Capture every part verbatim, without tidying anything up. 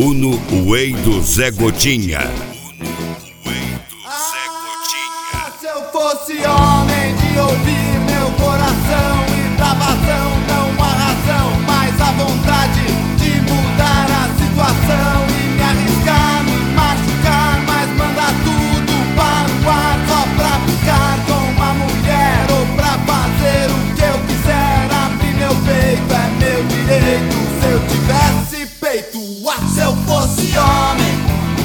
Uno Whey do Zé Gotinha. Ah, se eu fosse homem de ouvir meu coração e da vazão, não a razão, mas a vontade de mudar a situação e me arriscar, me machucar, mas mandar tudo para o ar só pra ficar com uma mulher ou pra fazer o que eu quiser. Abrir meu peito é meu direito, se eu tivesse peito. Ah, se eu fosse homem,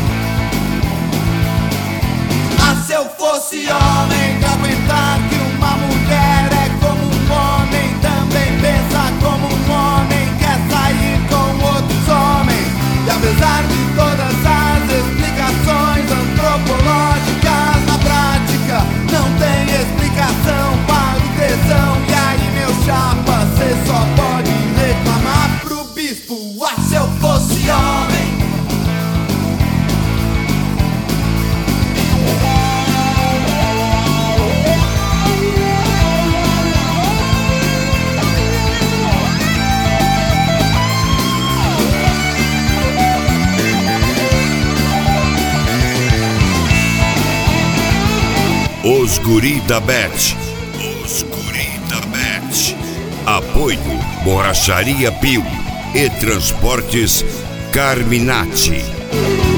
ah, se eu fosse homem, de aguentar que uma mulher é como um homem, também pensa como um homem, quer sair com outros homens. E apesar de todas as explicações antropológicas, na prática não tem explicação para o tesão. E aí, meu chapa, cê só pode reclamar pro bispo. Ah, se eu fosse homem. Os Guri da Bet. Os Guri da Bet. Apoio Borracharia Pio e Transportes Carminati.